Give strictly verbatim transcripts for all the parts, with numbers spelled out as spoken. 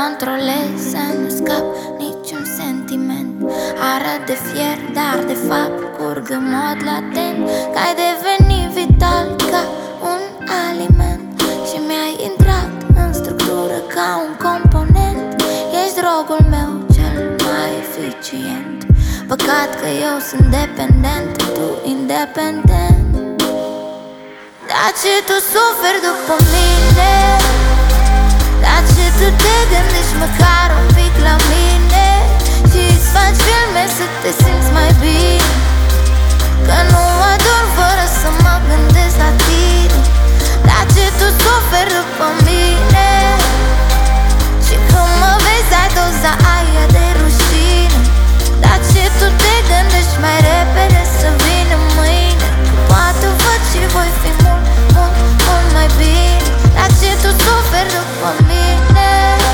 controlez să nu scap niciun sentiment. Arăt de fier, dar de fapt curg în mod latent. Că ai devenit vital ca un aliment și mi-ai intrat în structură ca un component. Ești drogul meu cel mai eficient. Păcat că eu sunt dependent, tu independent. Dar ce tu suferi după mine? Dar ce tu te gândești măcar un pic la mine? Și îți faci filme să te simți mai bine? Că nu ador fără să mă gândesc la tine. Dar ce tu suferi după mine? Și când mă vezi ai doza aia de rușine. Dar ce tu te gândești mai repede să vină mâine? Că poate văd și voi fi mult, mult, mult mai bine. Dar ce tu suferi după mine?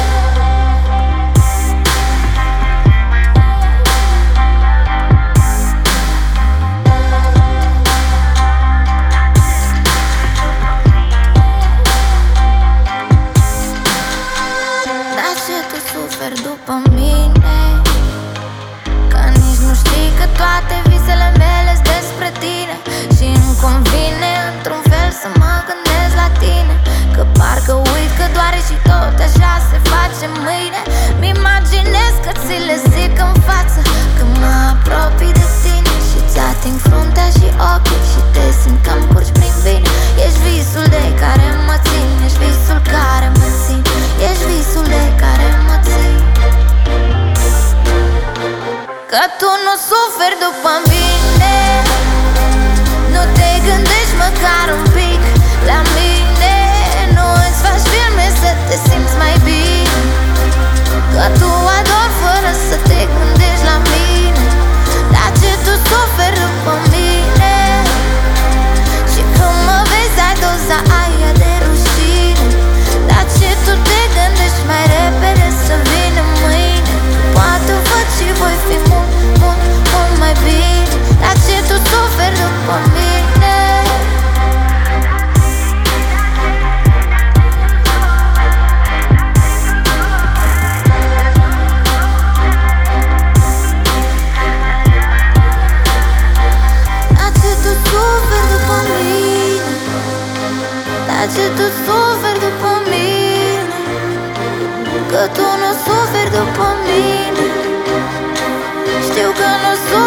Dar ce tu suferi după mine? Că nici nu știi că toate visele mele-s despre tine. Și îmi convine într-un fel să mă gândesc la tine. Că parcă uit că doare și tot așa se face mâine. Mi-imaginez că ți le zic în față, că mă apropii de tine și ți ating fruntea și ochii și te simt că îmi curgi prin vine. Ești visul de care mă țin, ești visul care mă țin, ești visul de care mă țin. Că tu nu suferi după mine, nu te gândești măcar un pic la mine. Nu îți faci filme să te simți mai bine. Că tu adori fără să te gândești la mine. Dar ce tu suferi după mine? Și când mă vezi ai doza aia de rușine. Dar ce tu te gândești mai repede să vină mâine? Poate văd și voi fi mult, mult, mult mai bine. Dar ce tu suferi după mine? Dar ce tu suferi după mine? Că tu nu suferi după mine. Știu că nu suferi